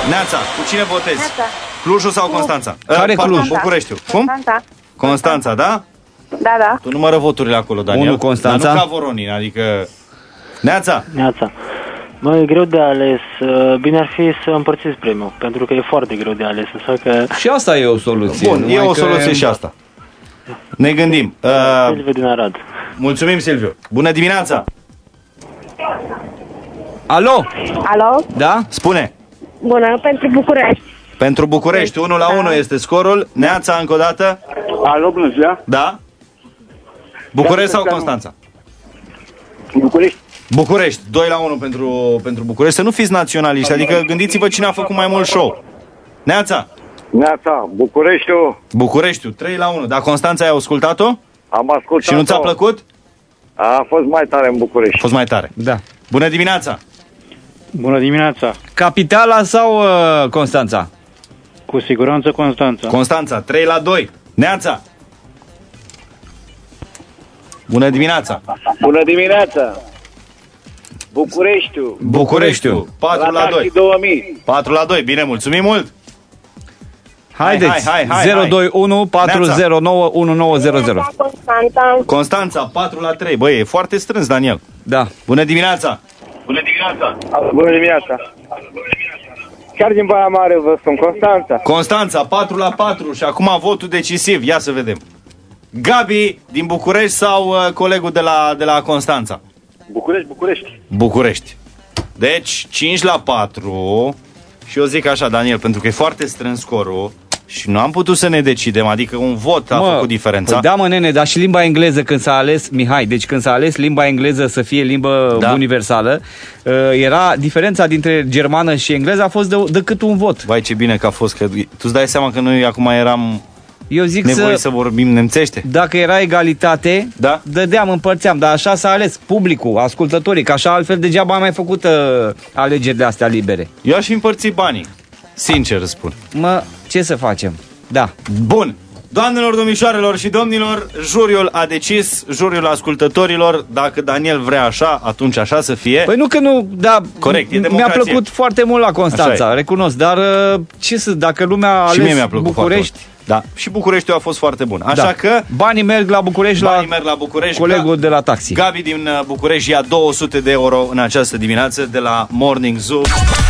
Neața, cu cine votezi? Neața. Clujul sau Constanța? Care Cluj? Bucureștiul. Cum? Constanța, da? Da. Tu numără voturile acolo, Daniel. 1 Constanța. Dar nu ca Voronin, adică... Neața. Neața. Mă, e greu de ales. Bine ar fi să împărțiți premiul, pentru că e foarte greu de ales. Așa că... Și asta e o soluție. Bun, e o soluție și asta. Ne gândim. Silviu din Arad. Mulțumim, Silviu. Bună dimineața. Alo? Alo? Da? Spune. Bună, pentru București. Pentru București, 1-1 este scorul. Neața, încă o dată. Alo, bună ziua. Da? București sau Constanța? București. București, 2-1 pentru București. Să nu fiți naționaliști, adică gândiți-vă cine a făcut mai mult show. Neața. Neața, Bucureștiul, 3-1. Dar Constanța ai ascultat-o? Am ascultat. Și nu ți-a plăcut? A fost mai tare în București. A fost mai tare. Da. Bună dimineața. Bună dimineața. Capitala sau Constanța? Cu siguranță Constanța. Constanța, 3-2. Neața. Bună dimineața. Bună dimineața. Bucureștiul. 4-2. 2000. 4-2. Bine, mulțumim mult. Haideți. Hai. 021 409 1900. Constanța, 4-3. Băi, e foarte strâns, Daniel. Da. Bună dimineața. Bună dimineața. Chiar din Baia Mare vă sunt, Constanța, 4-4 și acum votul decisiv. Ia să vedem. Gabi din București sau colegul de la Constanța? București. Deci 5-4. Și eu zic așa, Daniel, pentru că e foarte strâns scorul și nu am putut să ne decidem, adică un vot a făcut diferența. Păi da, mă, nene, dar și limba engleză când s-a ales, Mihai, deci când s-a ales limba engleză să fie limbă universală, era diferența dintre germană și engleză a fost decât un vot. Vai, ce bine că a fost, că tu îți dai seama că noi acum eram eu zic nevoie să vorbim nemțește. Dacă era egalitate, dădeam, împărțeam, dar așa s-a ales publicul, ascultătorii, că așa altfel degeaba am mai făcut alegerile astea libere. Eu aș împărți banii, sincer spun. Mă, ce să facem? Da. Bun. Doamnelor, domnișoarelor și domnilor, juriul a decis, juriul ascultătorilor, dacă Daniel vrea așa, atunci așa să fie. Păi nu că nu, da, corect, e mi-a plăcut foarte mult la Constanța, recunosc, dar dacă lumea a ales mi-a plăcut București, da, și Bucureștiul a fost foarte bun. Așa că banii merg la București, merg la București. Colegul de la taxi. Gabi din București ia 200 de euro în această dimineață de la Morning Zoo.